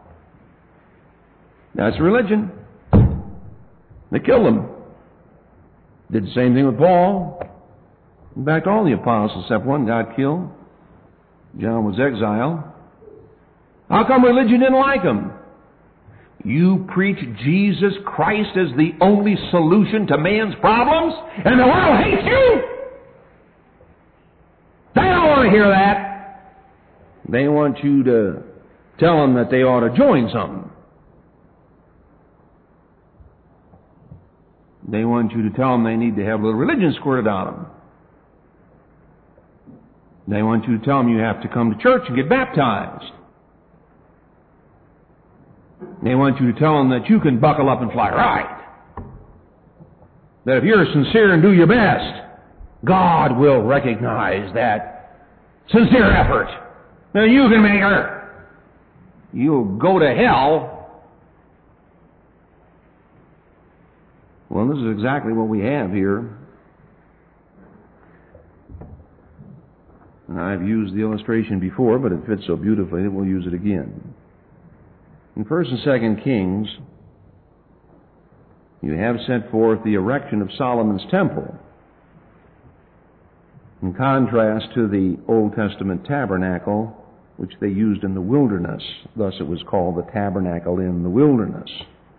That's religion. They killed him. Did the same thing with Paul. In fact, all the apostles except one got killed. John was exiled. How come religion didn't like him? You preach Jesus Christ as the only solution to man's problems, and the world hates you? They don't want to hear that. They want you to tell them that they ought to join something. They want you to tell them they need to have a little religion squirted out of them. They want you to tell them you have to come to church and get baptized. They want you to tell them that you can buckle up and fly right. That if you're sincere and do your best, God will recognize that sincere effort. Now you can make her. You'll go to hell. Well, this is exactly what we have here. And I've used the illustration before, but it fits so beautifully that we'll use it again. In First and Second Kings, you have set forth the erection of Solomon's temple, in contrast to the Old Testament tabernacle, which they used in the wilderness. Thus it was called the tabernacle in the wilderness.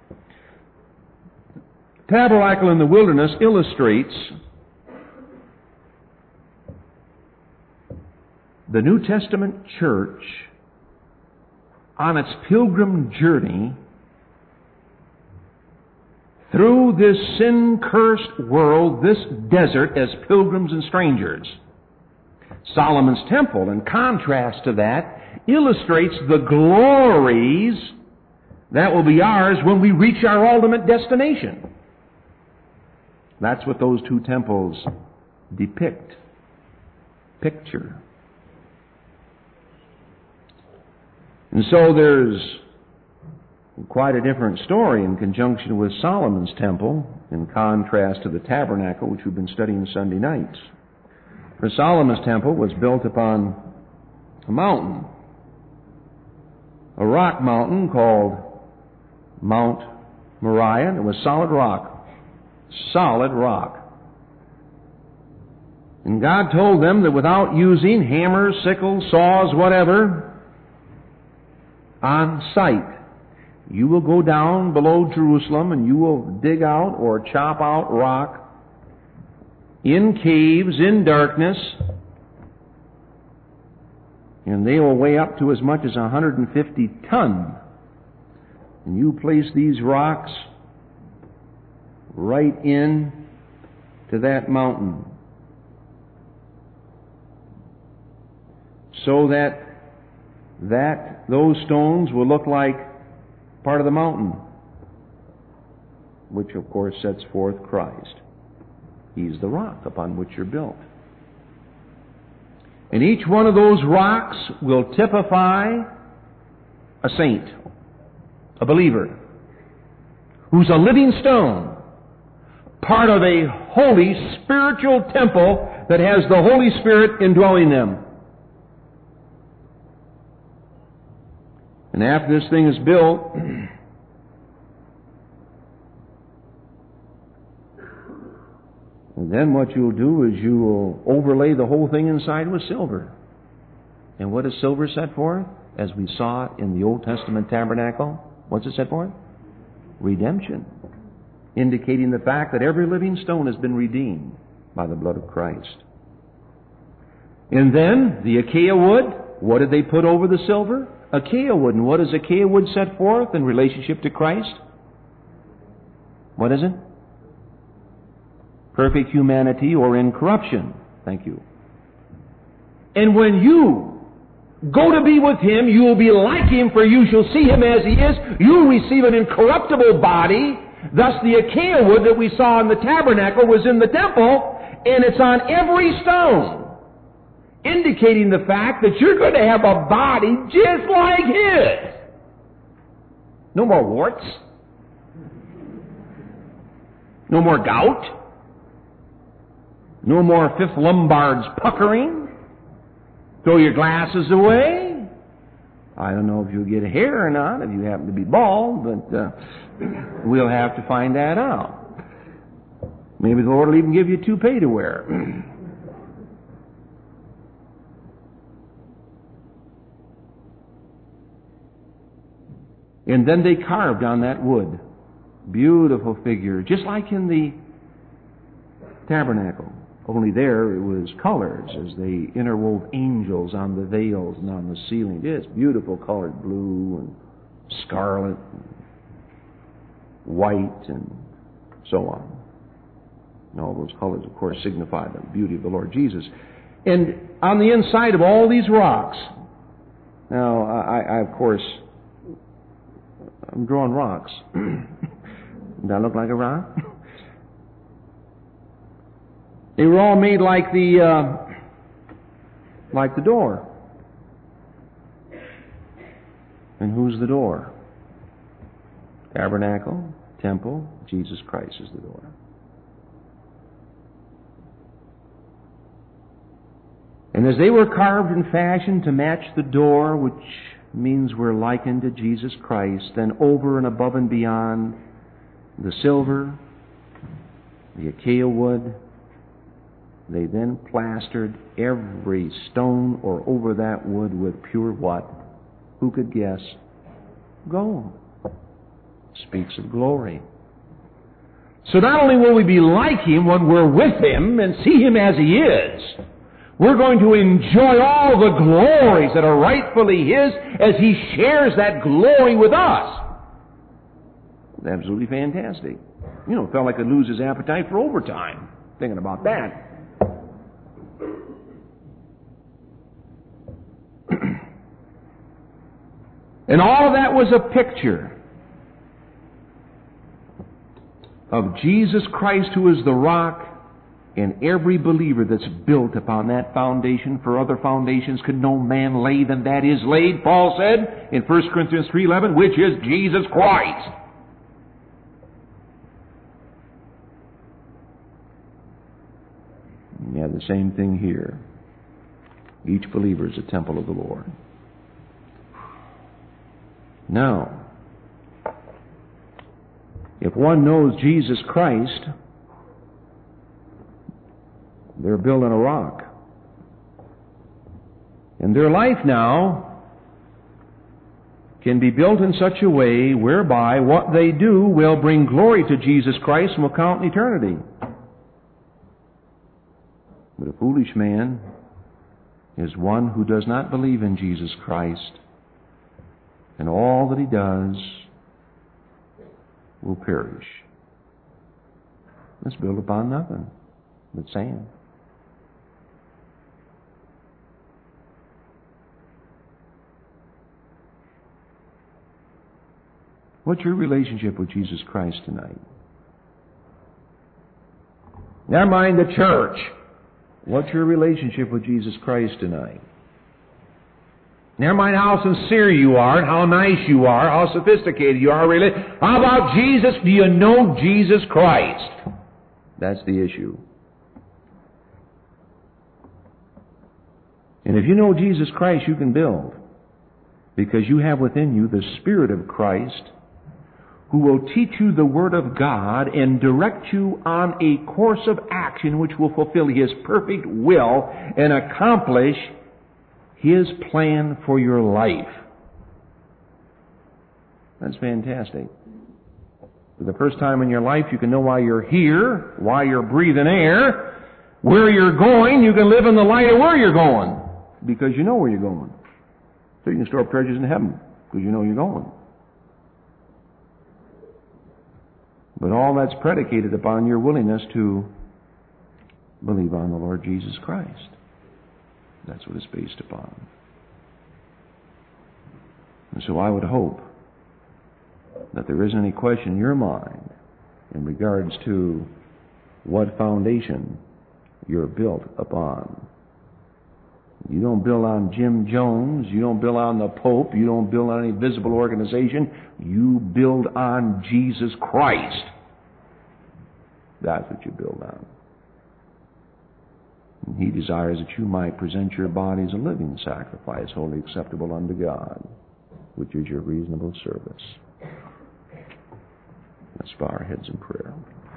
Tabernacle in the wilderness illustrates the New Testament church on its pilgrim journey through this sin-cursed world, this desert, as pilgrims and strangers. Solomon's temple, in contrast to that, illustrates the glories that will be ours when we reach our ultimate destination. That's what those two temples depict, picture. And so there's quite a different story in conjunction with Solomon's temple, in contrast to the tabernacle, which we've been studying Sunday nights. For Solomon's temple was built upon a mountain, a rock mountain called Mount Moriah. It was solid rock. Solid rock. And God told them that without using hammers, sickles, saws, whatever, on sight, you will go down below Jerusalem and you will dig out or chop out rock in caves, in darkness, and they will weigh up to as much as one hundred fifty tons. And you place these rocks right in to that mountain, so that that those stones will look like part of the mountain, which of course sets forth Christ. He's the rock upon which you're built. And each one of those rocks will typify a saint, a believer, who's a living stone, part of a holy spiritual temple that has the Holy Spirit indwelling them. And after this thing is built, And then what you'll do is you will overlay the whole thing inside with silver. And what is silver set for? As we saw in the Old Testament tabernacle, what's it set for? Redemption. Indicating the fact that every living stone has been redeemed by the blood of Christ. And then, the acacia wood, what did they put over the silver? Acacia wood. And what is acacia wood set forth in relationship to Christ? What is it? Perfect humanity or incorruption. Thank you. And when you go to be with Him, you will be like Him, for you shall see Him as He is. You will receive an incorruptible body. Thus the acacia wood that we saw in the tabernacle was in the temple, and it's on every stone, indicating the fact that you're going to have a body just like His. No more warts. No more gout. No more fifth lumbar's puckering. Throw your glasses away. I don't know if you'll get hair or not, if you happen to be bald, but uh, we'll have to find that out. Maybe the Lord will even give you a toupee to wear. And then they carved on that wood. Beautiful figure, just like in the tabernacle. Only there it was colors as they interwove angels on the veils and on the ceiling. Just beautiful colored blue and scarlet and white and so on. And all those colors, of course, signify the beauty of the Lord Jesus. And on the inside of all these rocks, now, I, I of course, I'm drawing rocks. Does that look like a rock? They were all made like the uh, like the door. And who's the door? Tabernacle, temple, Jesus Christ is the door. And as they were carved and fashioned to match the door, which means we're likened to Jesus Christ, then over and above and beyond the silver, the acacia wood, they then plastered every stone or over that wood with pure what? Who could guess? Gold. Speaks of glory. So not only will we be like Him when we're with Him and see Him as He is, we're going to enjoy all the glories that are rightfully His as He shares that glory with us. Absolutely fantastic. You know, it felt like I'd lose his appetite for overtime, thinking about that. And all of that was a picture of Jesus Christ, who is the rock, and every believer that's built upon that foundation. For other foundations could no man lay than that is laid, Paul said in First Corinthians three eleven, which is Jesus Christ. And you have the same thing here. Each believer is a temple of the Lord. Now, if one knows Jesus Christ, they're building a rock. And their life now can be built in such a way whereby what they do will bring glory to Jesus Christ and will count in eternity. But a foolish man is one who does not believe in Jesus Christ, and all that he does will perish. It's built upon nothing but sand. What's your relationship with Jesus Christ tonight? Never mind the church. What's your relationship with Jesus Christ tonight? Never mind how sincere you are and how nice you are, how sophisticated you are, really. How about Jesus? Do you know Jesus Christ? That's the issue. And if you know Jesus Christ, you can build. Because you have within you the Spirit of Christ, who will teach you the Word of God and direct you on a course of action which will fulfill His perfect will and accomplish His plan for your life. That's fantastic. For the first time in your life, you can know why you're here, why you're breathing air, where you're going. You can live in the light of where you're going because you know where you're going. So you can store up treasures in heaven because you know you're going. But all that's predicated upon your willingness to believe on the Lord Jesus Christ. That's what it's based upon. And so I would hope that there isn't any question in your mind in regards to what foundation you're built upon. You don't build on Jim Jones. You don't build on the Pope. You don't build on any visible organization. You build on Jesus Christ. That's what you build on. And He desires that you might present your body as a living sacrifice, wholly acceptable unto God, which is your reasonable service. Let's bow our heads in prayer.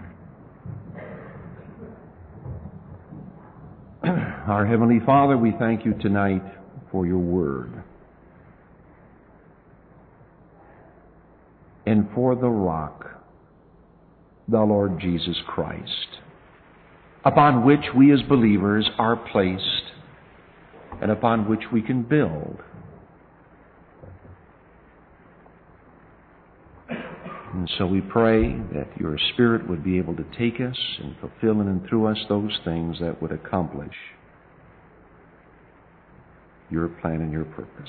Our Heavenly Father, we thank you tonight for your word and for the rock, the Lord Jesus Christ, upon which we as believers are placed and upon which we can build. And so we pray that your Spirit would be able to take us and fulfill in and through us those things that would accomplish your plan and your purpose.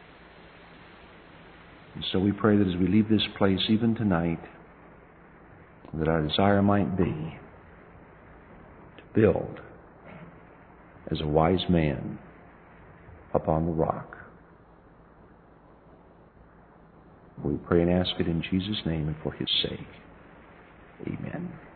And so we pray that as we leave this place even tonight, that our desire might be to build as a wise man upon the rock. We pray and ask it in Jesus' name and for His sake. Amen.